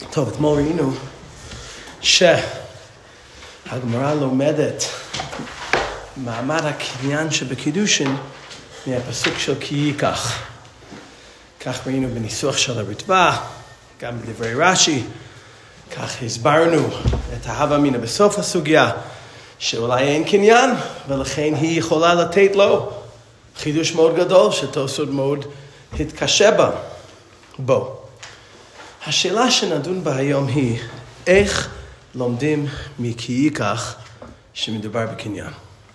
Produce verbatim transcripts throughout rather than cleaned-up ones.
טוב, אתמול ראינו שהגמרא לומדת מעמד הקניין שבקידושין מהפסוק של כי ייקח. כך ראינו בניסוח של הרטב"א, גם בדברי רש"י, כך הסברנו את ההווה אמינא בסוף הסוגיה, שאולי אין קניין, ולכן היא יכולה לתת לו חידוש מאוד גדול, שתוספות מאוד התקשה בה, בו. השאלה שנדון בה היום היא, איך לומדים מכי ייקח שמדובר בקניין?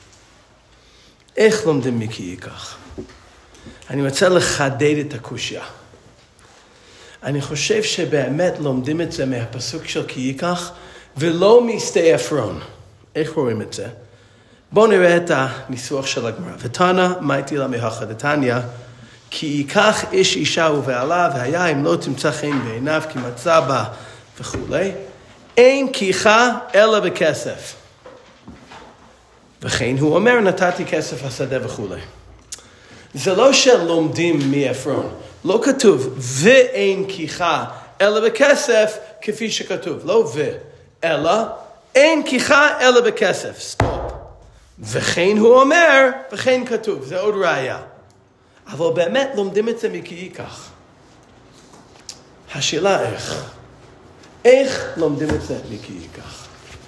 איך לומדים מכי ייקח? אני רוצה לחדד את הקושיה. אני חושב שבאמת לומדים את זה מהפסוק של כי ייקח, ולא משדה עפרון. איך רואים את זה? בואו נראה את הניסוח של הגמרא. ותנא מאיתי לה מהכא דתניא, כי ייקח איש אישה ובעלה, והיה אם לא תמצא חן בעיניו, כי מצא בה וכו'. אין כיחה אלא בכסף. וכן הוא אומר, נתתי כסף השדה וכו'. זה לא שלומדים מעפרון. לא כתוב, ואין כיחה אלא בכסף, כפי שכתוב. לא ו, אלא אין כיחה אלא בכסף. סטופ. וכן הוא אומר, וכן כתוב. זה עוד ראיה. אבל באמת לומדים את זה מכי ייקח. השאלה איך? איך לומדים את זה מכי ייקח?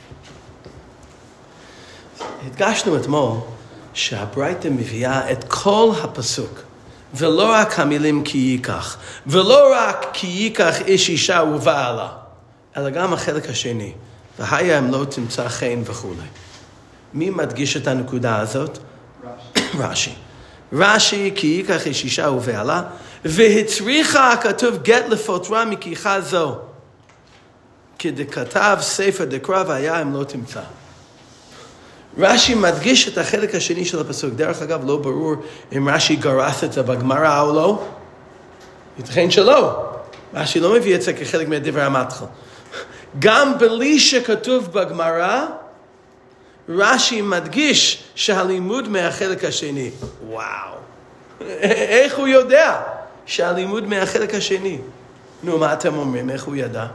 הדגשנו אתמול שהברייתא מביאה את כל הפסוק, ולא רק המילים כי ייקח, ולא רק כי ייקח איש אישה ובעלה, אלא גם החלק השני, והיה אם לא תמצא חן וכו'. מי מדגיש את הנקודה הזאת? רש"י. רש"י כי ייקח איש אישה ובעלה, והצריכה הכתוב גט לפוטרה מכיחה זו, כדכתב ספר דקרא והיה אם לא תמצא. רש"י מדגיש את החלק השני של הפסוק. דרך אגב, לא ברור אם רש"י גרס את זה בגמרא או לא. ייתכן שלא. רש"י לא מביא את זה כחלק מדברי המתחל. גם בלי שכתוב בגמרא, רש"י מדגיש שהלימוד מהחלק השני. וואו. איך הוא יודע שהלימוד מהחלק השני? נו, מה אתם אומרים? איך הוא ידע?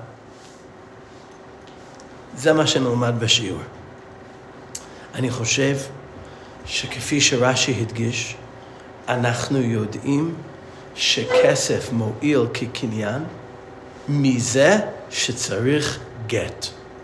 זה מה שנלמד בשיעור. אני חושב שכפי שרש"י הדגיש, אנחנו יודעים שכסף מועיל כקניין מזה שצריך גט.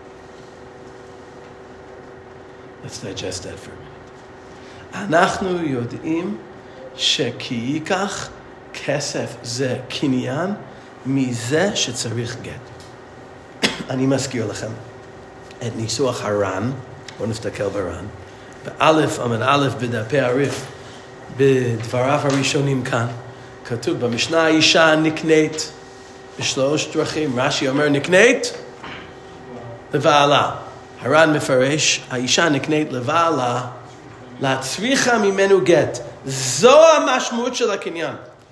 Let's digest that for a minute. אנחנו יודעים שכי ייקח כסף זה קניין מזה שצריך גט. אני מזכיר לכם את ניסוח הר"ן, בואו נסתכל בר"ן. באלף, עמוד א' בדפי הריף, בדבריו הראשונים כאן, כתוב במשנה האישה נקנית בשלוש דרכים. רש"י אומר נקנית לבעלה. הר"ן מפרש, האישה נקנית לבעלה, להצריכה ממנו גט. זו המשמעות של הקניין.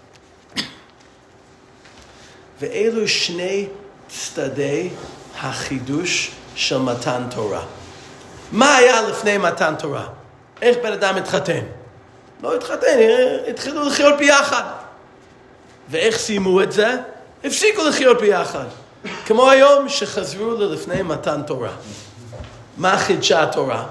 ואלו שני צדדי החידוש של מתן תורה. מה היה לפני מתן תורה? איך בן אדם התחתן? לא התחתן, התחילו לחיות ביחד. ואיך סיימו את זה? הפסיקו לחיות ביחד. כמו היום שחזרו ללפני מתן תורה. מה חידשה התורה?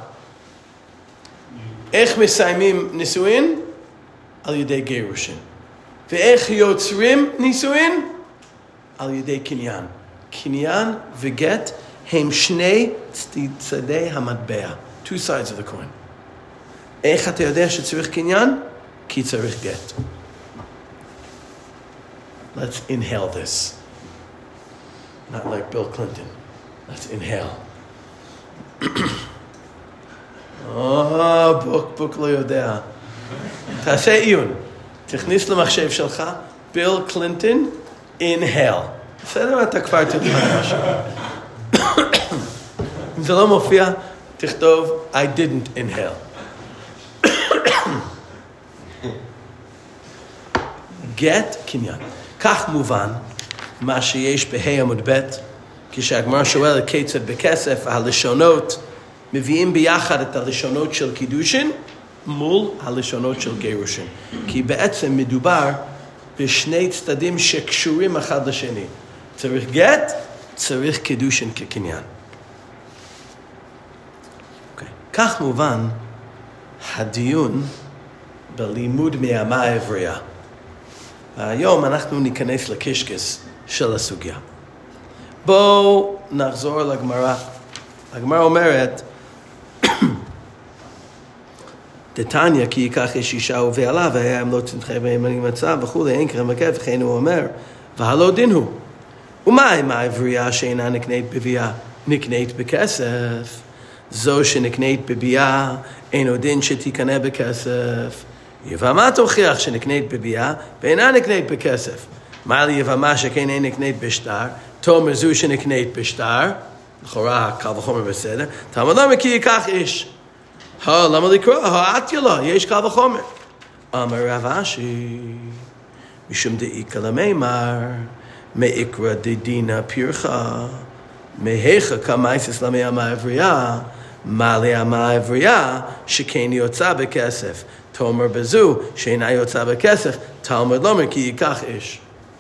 איך מסיימים נישואין? על ידי גירושין. ואיך יוצרים נישואין? על ידי קניין. קניין וגט הם שני צדי המטבע. Two sides of the coin. איך אתה יודע שצריך קניין? כי צריך גט. Let's inhale this. Not like Bill Clinton. Let's inhale. או, בוק, בוק לא יודע. תעשה עיון. תכניס למחשב שלך, ביל קלינטון, inhale. בסדר, אתה כבר תלמד משהו. אם זה לא מופיע, תכתוב, I didn't inhale. גט קניין. כך מובן מה שיש בה' עמוד ב', כשהגמרא שואלת כיצד בכסף, הלשונות מביאים ביחד את הלשונות של קידושין מול הלשונות של גירושין. כי בעצם מדובר בשני צדדים שקשורים אחד לשני. צריך גט צריך קידושין כקניין. Okay. כך מובן הדיון בלימוד מהאמה העברייה. היום אנחנו ניכנס לקשקש של הסוגיה. בואו נחזור לגמרא. הגמרא אומרת, דתניא כי ייקח איש אישה ובעלה והיה אם לא תנחה בהם אני מצא וכו' אין כרם וכף וכן הוא אומר והלא דין הוא. ומה אם העברייה שאינה נקנית בביאה נקנית בכסף? זו שנקנית בביאה אינו דין שתקנה בכסף. יבמה תוכיח שנקנית בביאה ואינה נקנית בכסף. מה ליבמה שכן אין נקנית בשטר? תומר זו שנקנית בשטר, לכאורה קל וחומר בסדר, תלמוד לומר כי ייקח איש. הו, למה לקרוא? הו, עטיה לו, יש קל וחומר. אמר רב אשי, משום דאיקה למימר, מאיקרא דדינא פירחה, מהיכא קמייסס למאמה עברייה, מה לאמה עברייה שכן יוצא בכסף. תומר בזו שאינה יוצא בכסף, תלמוד לומר כי ייקח איש.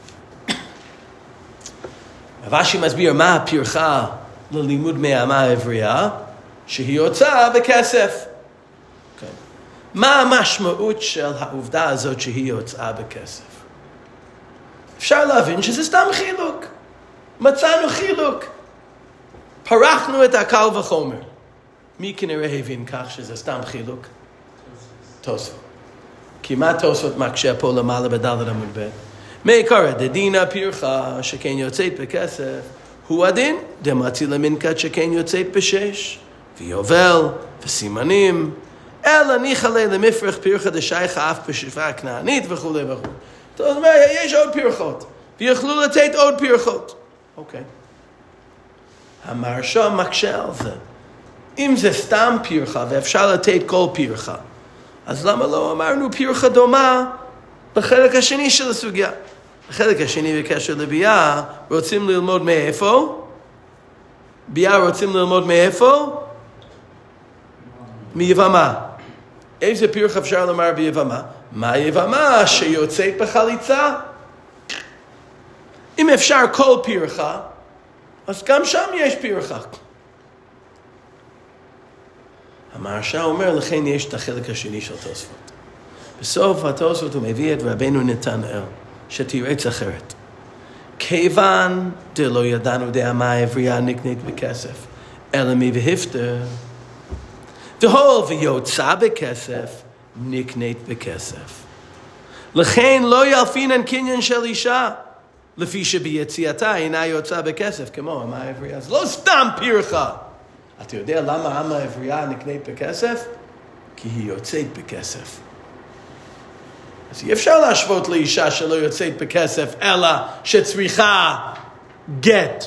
רב אשי מסביר מה הפרחה ללימוד מהאמה העברייה, שהיא יוצאה בכסף. Okay. מה המשמעות של העובדה הזאת שהיא יוצאה בכסף? אפשר להבין שזה סתם חילוק. מצאנו חילוק. פרחנו את הקל וחומר. מי כנראה הבין כך שזה סתם חילוק? תוספות. כי מה תוספות מקשה פה למעלה בדלת עמוד ב'? מעיקרא דדינא פירחה שכן יוצאת בכסף, הוא הדין דמצילה מנקת שכן יוצאת בשש, ויובל וסימנים, אלא ניחלה למפרח פירחה דשייכה אף בשפעה הכנענית וכו' וכו'. זאת אומרת, יש עוד פירחות, ויוכלו לתת עוד פירחות. אוקיי. המהרש"א מקשה על זה. אם זה סתם פירחה ואפשר לתת כל פירחה, אז למה לא אמרנו פירחה דומה בחלק השני של הסוגיה? בחלק השני בקשר לביאה, רוצים ללמוד מאיפה? ביאה רוצים ללמוד מאיפה? מיבמה. איזה פירחה אפשר לומר ביבמה? מה יבמה שיוצאת בחליצה? אם אפשר כל פירחה, אז גם שם יש פירחה. המהרש"א אומר, לכן יש את החלק השני של תוספות. בסוף התוספות הוא מביא את רבנו נתנאל, שתירץ אחרת. כיוון דלא ידענו דאמה העברייה נקנית בכסף, אלא מי והפטר, דהול ויוצא בכסף, נקנית בכסף. לכן לא ילפינן קניין של אישה, לפי שביציאתה אינה יוצא בכסף, כמו אמה העברייה. אז לא סתם פירחה. אתה יודע למה אמה העברייה נקנית בכסף? כי היא יוצאת בכסף. אז אי אפשר להשוות לאישה שלא יוצאת בכסף, אלא שצריכה גט.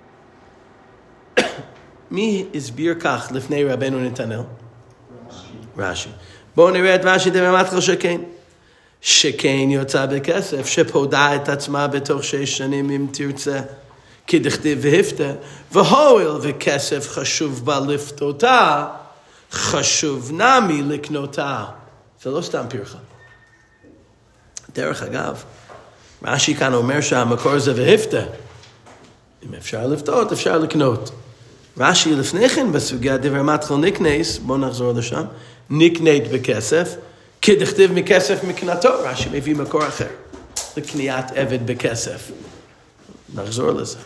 מי הסביר כך לפני רבנו נתנאל? רש"י. בואו נראה את רש"י דרמטכל שכן. שכן יוצא בכסף, שפודה את עצמה בתוך שש שנים אם תרצה, כי דכתיב והפטר, והואיל וכסף חשוב בה לפתותה, חשוב נמי לקנותה. זה לא סתם פירחה. דרך אגב, רש"י כאן אומר שהמקור זה והפטר. אם אפשר לפתות, אפשר לקנות. רש"י לפני כן בסוגיה דבר מתחל נקנס, בואו נחזור לשם, נקנית בכסף, כי דכתיב מכסף מקנתו, רש"י מביא מקור אחר, לקניית עבד בכסף. נחזור לזה.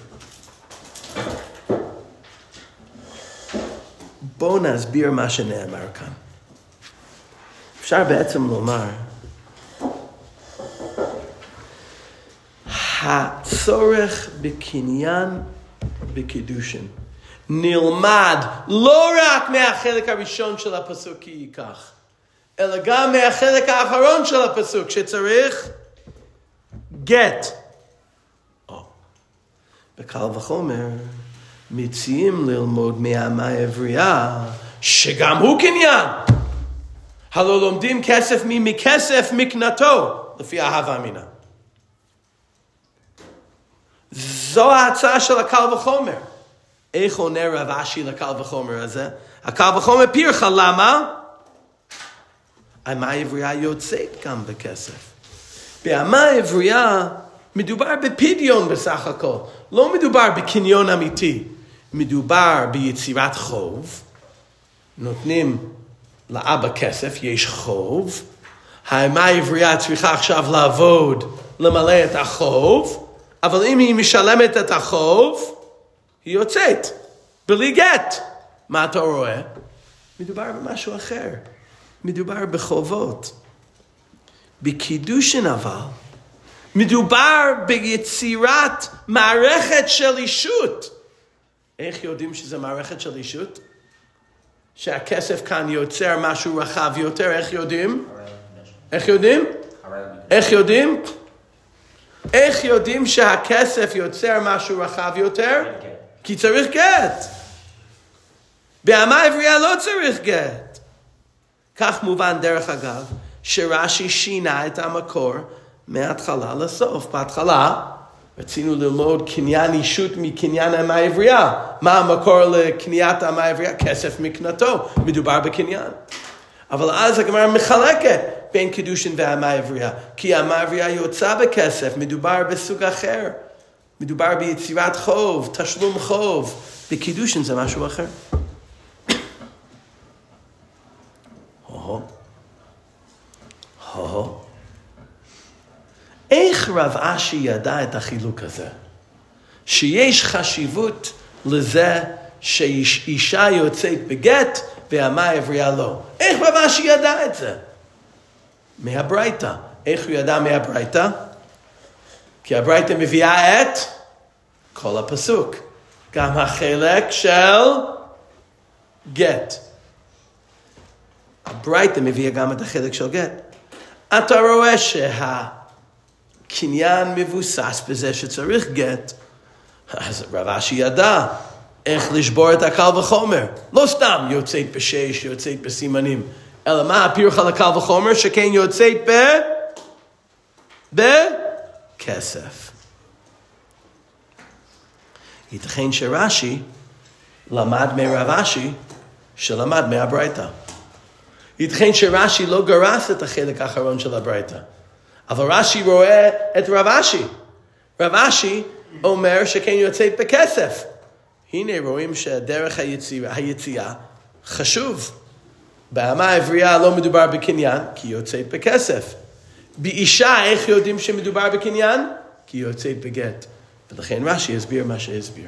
בואו נסביר מה שנאמר כאן. אפשר בעצם לומר, הצורך בקניין בקידושין נלמד לא רק מהחלק הראשון של הפסוק כי ייקח, אלא גם מהחלק האחרון של הפסוק שצריך גט. או, בקל וחומר מציעים ללמוד מהאמה העברייה שגם הוא קניין. הלא לומדים כסף מכסף מקנתו לפי אהבה אמינה. זו ההצעה של הקל וחומר. איך עונה רב אשי לקל וחומר הזה? הקל וחומר פירחה, למה? האמה העברייה יוצאת גם בכסף. באמה העברייה מדובר בפדיון בסך הכל. לא מדובר בקניון אמיתי. מדובר ביצירת חוב. נותנים לאבא כסף, יש חוב. האמה העברייה צריכה עכשיו לעבוד, למלא את החוב. אבל אם היא משלמת את החוב, היא יוצאת. בלי גט. מה אתה רואה? מדובר במשהו אחר. מדובר בחובות. בקידושין אבל, מדובר ביצירת מערכת של אישות. איך יודעים שזה מערכת של אישות? שהכסף כאן יוצר משהו רחב יותר, איך יודעים? איך יודעים? איך יודעים? איך יודעים שהכסף יוצר משהו רחב יותר? כי צריך גט. באמה עברייה לא צריך גט. כך מובן דרך אגב, שרש"י שינה את המקור מההתחלה לסוף. בהתחלה רצינו ללמוד קניין אישות מקניין האמה העברייה. מה המקור לקניית האמה העברייה? כסף מקנתו. מדובר בקניין. אבל אז הגמרא מחלקת בין קידושין והאמה העברייה. כי האמה העברייה יוצא בכסף. מדובר בסוג אחר. מדובר ביצירת חוב, תשלום חוב. בקידושין זה משהו אחר. הו. הו. איך רב אשי ידע את החילוק הזה? שיש חשיבות לזה שאישה יוצאת בגט והאמה עברייה לא. איך רב אשי ידע את זה? מהברייתא. איך הוא ידע מהברייתא? כי הברייתא מביאה את כל הפסוק. גם החלק של גט. הברייתא מביאה גם את החלק של גט. אתה רואה שהקניין מבוסס בזה שצריך גט, אז רב אשי ידע איך לשבור את הקל וחומר. לא סתם יוצאת בשש, יוצאת בסימנים, אלא מה הפירוש על הקל וחומר? שכן יוצאת ב... בכסף. ייתכן שרש"י למד מרב אשי שלמד מהברייתא. ייתכן שרש"י לא גרס את החלק האחרון של הברייתא. אבל רש"י רואה את רב אשי. רב אשי אומר שכן יוצאת בכסף. הנה רואים שדרך היציאה, היציאה חשוב. באמה העברייה לא מדובר בקניין, כי היא יוצאת בכסף. באישה איך יודעים שמדובר בקניין? כי היא יוצאת בגט. ולכן רש"י הסביר מה שהסביר.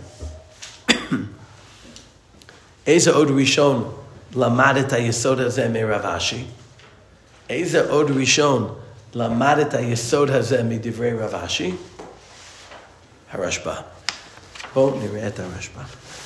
איזה עוד ראשון למד את היסוד הזה מרב אשי? איזה עוד ראשון למד את היסוד הזה מדברי רב אשי? הרשב"א. בואו נראה את הרשב"א.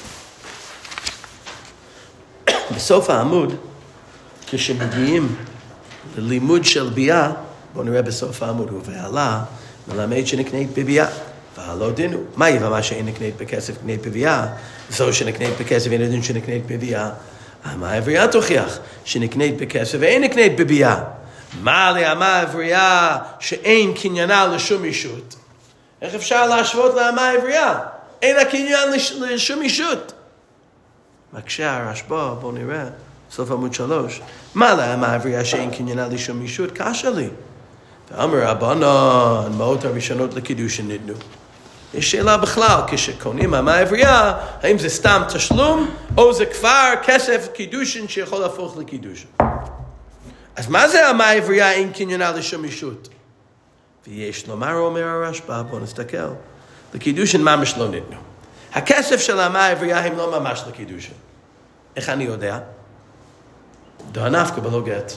בסוף העמוד, כשמגיעים ללימוד של ביאה, בואו נראה בסוף העמוד, ובעלה מלמד שנקנית בביאה. והלא דינו. מה יבמה שאין נקנית בכסף קנית בביאה? זו שנקנית בכסף ואין דין שנקנית בביאה. האמה העברייה תוכיח שנקנית בכסף ואין נקנית בביאה. מה לאמה העברייה שאין קניינה לשום אישות? איך אפשר להשוות לאמה העברייה? אין הקניין לשום אישות. מקשה הרשב"א, בואו נראה, סוף עמוד שלוש. מה לאמה העברייה שאין קניינה לשום אישות? קשה לי. ואמר רבנן, מעות הראשונות לקידושין ניתנו. יש שאלה בכלל, כשקונים האמה העברייה, האם זה סתם תשלום, או זה כבר כסף קידושין שיכול להפוך לקידושין. אז מה זה האמה העברייה אין קניינה לשום אישות? ויש לומר, אומר הרשב"א, בואו נסתכל. לקידושין ממש לא ניתנו. הכסף של האמה העברייה הם לא ממש לקידושין. איך אני יודע? דהנפקא בלא גט.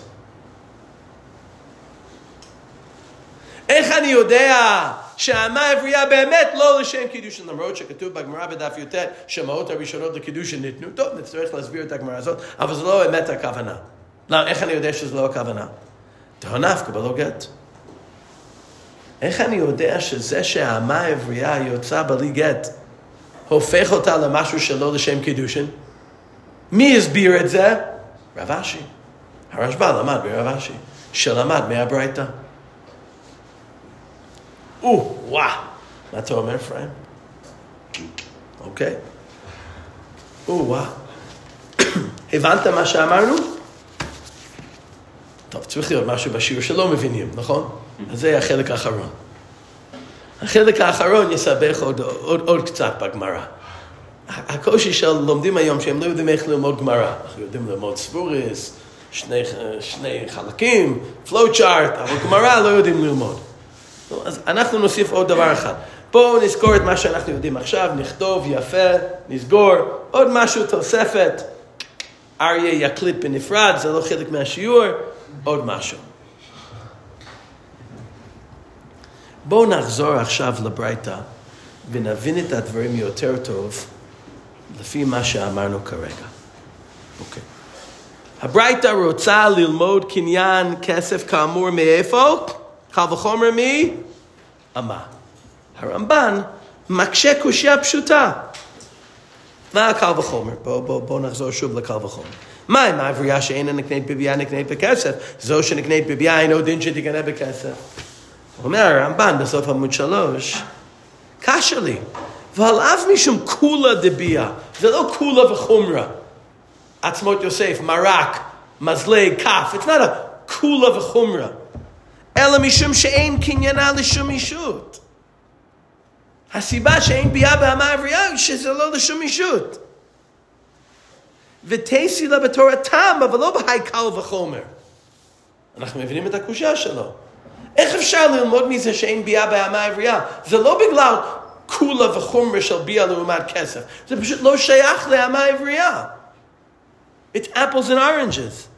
איך אני יודע שהאמה העברייה באמת לא לשם קידושין, למרות שכתוב בגמרא בדף י"ט שהמעות הראשונות לקידושין ניתנו? טוב, נצטרך להסביר את הגמרא הזאת, אבל זה לא אמת הכוונה. לא, איך אני יודע שזה לא הכוונה? דהנפקא בלא גט. איך אני יודע שזה שהאמה העברייה יוצאה בלי גט הופך אותה למשהו שלא לשם קידושין? מי הסביר את זה? רב אשי. הרשב"א למד ברב אשי, שלמד מהברייתא. או, וואו. מה אתה אומר, פריים? אוקיי. או, וואו. הבנת מה שאמרנו? טוב, צריך להיות משהו בשיעור שלא מבינים, נכון? אז זה החלק האחרון. החלק האחרון יסבך עוד, עוד, עוד קצת בגמרא. הקושי של לומדים היום שהם לא יודעים איך ללמוד גמרא. אנחנו יודעים ללמוד סבוריס, שני, שני חלקים, flow chart, אבל גמרא לא יודעים ללמוד. אז אנחנו נוסיף עוד דבר אחד. בואו נזכור את מה שאנחנו יודעים עכשיו, נכתוב יפה, נסגור, עוד משהו תוספת. אריה יקליט בנפרד, זה לא חלק מהשיעור, עוד משהו. בואו נחזור עכשיו לברייתא ונבין את הדברים יותר טוב לפי מה שאמרנו כרגע. אוקיי. הברייתא רוצה ללמוד קניין כסף כאמור מאיפה? קל וחומר מי? אמה. הרמב"ן מקשה קושיה פשוטה. מה הקל וחומר? בואו בוא, בוא נחזור שוב לקל וחומר. מה אם העברייה שאינה נקנית בביאה נקנית בכסף? זו שנקנית בביאה אינו דין שתקנה בכסף. אומר הרמב"ן בסוף עמוד שלוש, קשה לי, ועל אף משום כולה דביאה, זה לא כולה וחומרה. עצמות יוסף, מרק, מזלג, כף, it's not a כולה וחומרה. אלא משום שאין קניינה לשום אישות. הסיבה שאין ביאה באמה עברייה היא שזה לא לשום אישות. ותעשי לה בתור הטעם, אבל לא בהי קל וחומר. אנחנו מבינים את הקושיה שלו. איך אפשר ללמוד מזה שאין ביאה באמה עברייה? זה לא בגלל כולה וחומר של ביאה לעומת כסף. זה פשוט לא שייך לאמה עברייה. It's apples and oranges.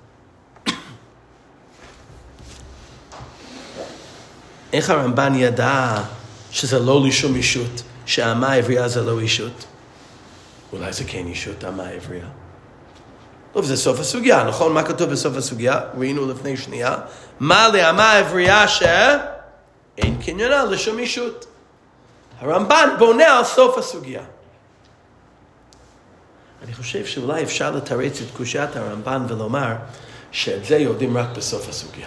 איך הרמב"ן ידע שזה לא לשום אישות, שהאמה עברייה זה לא אישות? אולי זה כן אישות, האמה עברייה. טוב, זה סוף הסוגיה, נכון? מה כתוב בסוף הסוגיה? ראינו לפני שנייה. מה לאמה עברייה שאין קניינה לשום אישות. הרמב"ן בונה על סוף הסוגיה. אני חושב שאולי אפשר לתרץ את קושיית הרמב"ן ולומר שאת זה יודעים רק בסוף הסוגיה.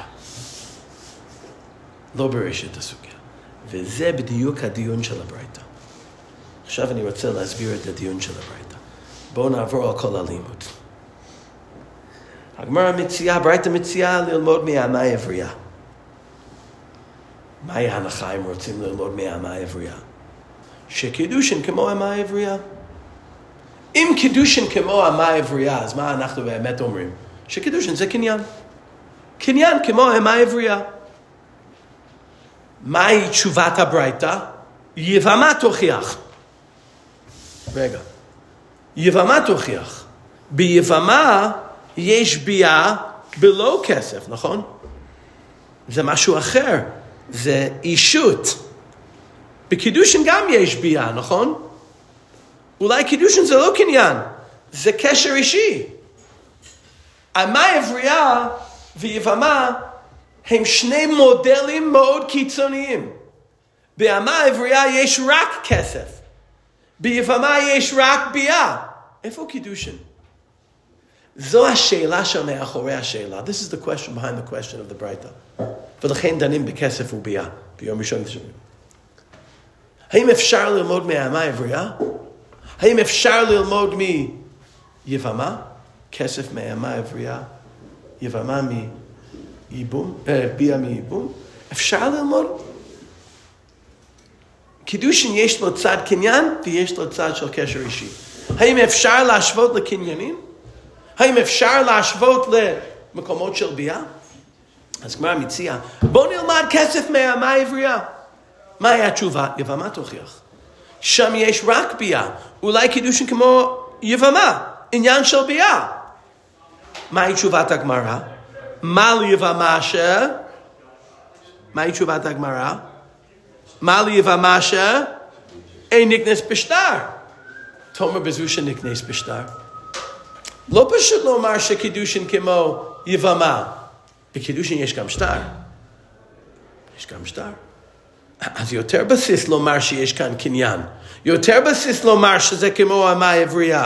לא בראשית הסוגיה. וזה בדיוק הדיון של הברייתא. עכשיו אני רוצה להסביר את הדיון של הברייתא. בואו נעבור על כל הלימוד. הגמרא מציעה, הברייתא מציעה ללמוד מהאמה עברייה. מהי ההנחה אם רוצים ללמוד מהאמה עברייה? שקידושין כמו האמה עברייה. אם קידושין כמו האמה עברייה, אז מה אנחנו באמת אומרים? שקידושין זה קניין. קניין כמו האמה עברייה. מהי תשובת הברייתא? יבמה תוכיח. רגע. יבמה תוכיח. ביבמה יש ביאה בלא כסף, נכון? זה משהו אחר. זה אישות. בקידושין גם יש ביאה, נכון? אולי קידושין זה לא קניין. זה קשר אישי. אמה עברייה ויבמה הם שני מודלים מאוד קיצוניים. באמה עברייה יש רק כסף. ביבמה יש רק ביאה. איפה קידושין? זו השאלה שמאחורי השאלה. This is the question behind the question of the ברייתא. ולכן דנים בכסף וביאה. ביום ראשון ושני. האם אפשר ללמוד מהאמה עברייה? האם אפשר ללמוד מיבמה? כסף מהאמה עברייה. יבמה מ... ייבום, ביאה מייבום, אפשר ללמוד. קידושין יש לו צד קניין ויש לו צד של קשר אישי. האם אפשר להשוות לקניינים? האם אפשר להשוות למקומות של ביאה? אז גמרא מציעה, בוא נלמד כסף מהאמה עברייה. מהי התשובה? יבמה תוכיח. שם יש רק ביאה. אולי קידושין כמו יבמה, עניין של ביאה. מהי תשובת הגמרא? מה ליבמה ש... מהי תשובת הגמרא? מה ליבמה ש... אין נקנס בשטר. תאמר בזו שנקנס בשטר. לא פשוט לומר שקידושין כמו יבמה. בקידושין יש גם שטר. יש גם שטר. אז יותר בסיס לומר שיש כאן קניין. יותר בסיס לומר שזה כמו אמה עברייה.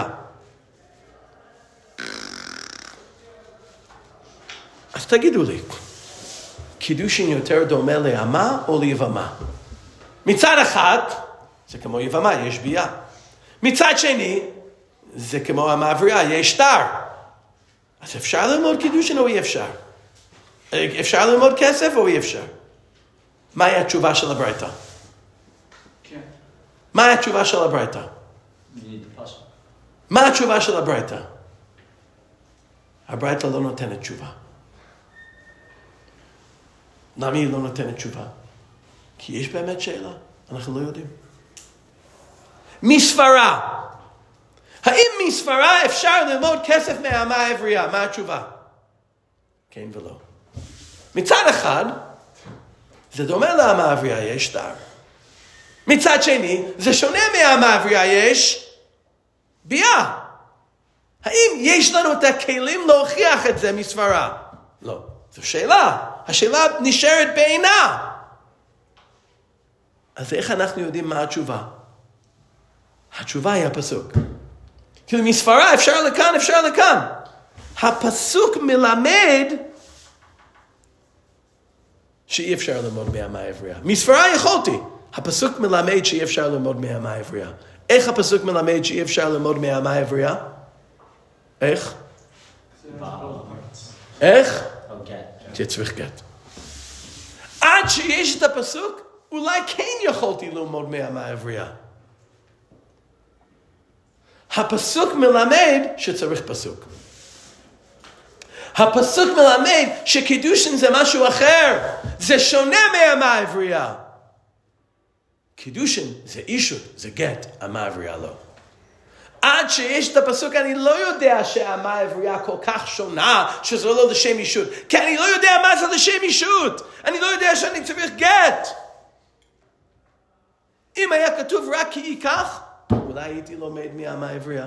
אז תגידו לי, קידושין יותר דומה לאמה או ליבמה? מצד אחד, זה כמו יבמה, יש ביאה. מצד שני, זה כמו אמה עברייה, יש שטר. אז אפשר ללמוד קידושין או אי אפשר? אפשר ללמוד כסף או אי אפשר? מהי התשובה של הברייתא? מה התשובה של הברייתא? מה התשובה של הברייתא? הברייתא לא נותנת תשובה. למה היא לא נותנת תשובה? כי יש באמת שאלה, אנחנו לא יודעים. מספרה. האם מספרה אפשר ללמוד כסף מהאמה העברייה? מה התשובה? כן ולא. מצד אחד, זה דומה לאמה העברייה, יש שטר. מצד שני, זה שונה מהאמה העברייה, יש ביאה. האם יש לנו את הכלים להוכיח את זה מספרה? לא. זו שאלה. השאלה נשארת בעינה. אז איך אנחנו יודעים מה התשובה? התשובה היא הפסוק. כאילו מספרה אפשר לכאן, אפשר לכאן. הפסוק מלמד שאי אפשר ללמוד מהאמה העברייה. מספרה יכולתי. הפסוק מלמד שאי אפשר ללמוד מהאמה העברייה. איך הפסוק מלמד שאי אפשר ללמוד מהאמה העברייה? איך? איך? שצריך גט. עד שיש את הפסוק, אולי כן יכולתי ללמוד מהאמה העברייה. הפסוק מלמד שצריך פסוק. הפסוק מלמד שקידושין זה משהו אחר. זה שונה מהאמה העברייה. קידושין זה אישות, זה גט, אמה העברייה לא. עד שיש את הפסוק אני לא יודע שהאמה העברייה כל כך שונה, שזה לא לשם אישות. כי אני לא יודע מה זה לשם אישות. אני לא יודע שאני צריך גט. אם היה כתוב רק כי ייקח, אולי הייתי לומד מהאמה העברייה.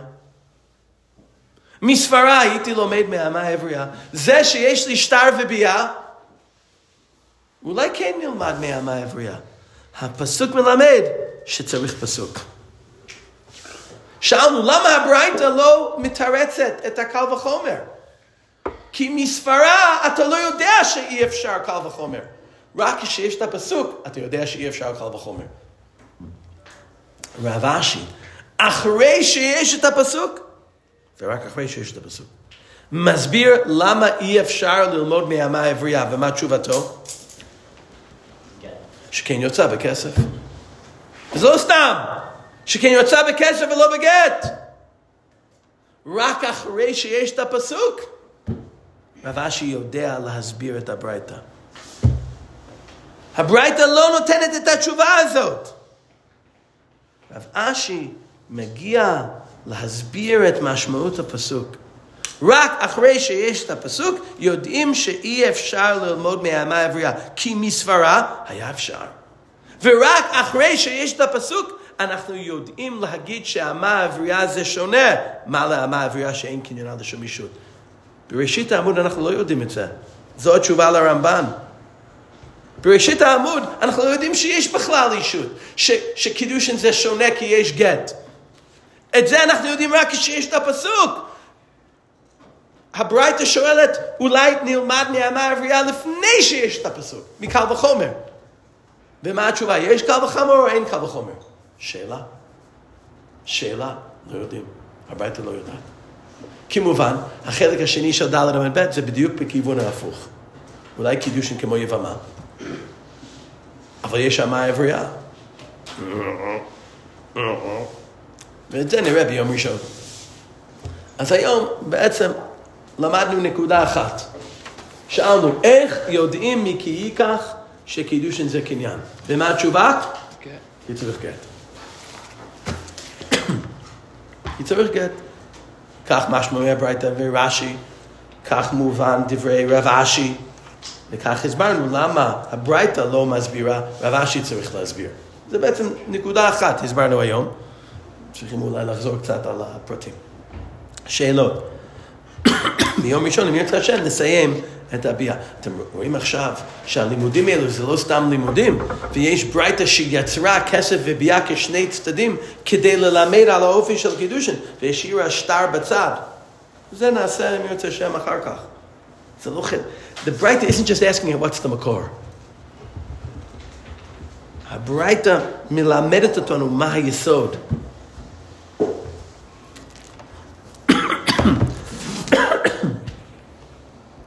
מספרה הייתי לומד מהאמה העברייה. זה שיש לי שטר וביאה, אולי כן נלמד מהאמה העברייה. הפסוק מלמד שצריך פסוק. שאלנו, למה הברייתא לא מתרצת את הקל וחומר? כי מספרה אתה לא יודע שאי אפשר קל וחומר. רק כשיש את הפסוק, אתה יודע שאי אפשר קל וחומר. רב אשי, אחרי שיש את הפסוק, ורק אחרי שיש את הפסוק, מסביר למה אי אפשר ללמוד מהאמה העברייה, ומה תשובתו? שכן יוצא בכסף. וזה לא סתם, שכן יוצא בכסף ולא בגט. רק אחרי שיש את הפסוק, רב אשי יודע להסביר את הברייתא. הברייתא לא נותנת את התשובה הזאת. רב אשי מגיע להסביר את משמעות הפסוק. רק אחרי שיש את הפסוק, יודעים שאי אפשר ללמוד מהאמה העברייה, כי מספרה היה אפשר. ורק אחרי שיש את הפסוק, אנחנו יודעים להגיד שהאמה העברייה זה שונה. מה לאמה העברייה שאין קניינה לשום אישות? בראשית העמוד אנחנו לא יודעים את זה. זו התשובה לרמב"ן. בראשית העמוד אנחנו לא יודעים שיש בכלל אישות. ש- שקידושין זה שונה כי יש גט. את זה אנחנו יודעים רק כשיש את הפסוק. הברייתא שואלת, אולי נלמד מהאמה העברייה לפני שיש את הפסוק, מקל וחומר. ומה התשובה? יש קל וחומר או אין קל וחומר? שאלה. שאלה. לא יודעים. הברייתא לא יודעת. כמובן, החלק השני של ד' עמוד ב' זה בדיוק בכיוון ההפוך. אולי קידושין כמו יבמה. אבל יש אמה העברייה. ואת זה נראה ביום ראשון. אז היום בעצם למדנו נקודה אחת. שאלנו, איך יודעים מי כי ייקח שקידושין זה קניין? ומה התשובה? כן. כי צריך גט. כי צריך גט. כך משמעי הברייתא ורש"י, כך מובן דברי רב אשי, וכך הסברנו למה הברייתא לא מסבירה, רב אשי צריך להסביר. זה בעצם נקודה אחת, הסברנו היום. צריכים אולי לחזור קצת על הפרטים. שאלות. ביום ראשון, אם ירצה השם, נסיים את הביאה. אתם רואים עכשיו שהלימודים האלו זה לא סתם לימודים, ויש ברייתא שיצרה כסף וביאה כשני צדדים כדי ללמד על האופי של קידושין, והשאירה שטר בצד. זה נעשה אם ירצה השם אחר כך. זה לא חד. The ברייתא isn't just asking what's the מקור. הברייתא מלמדת אותנו מה היסוד.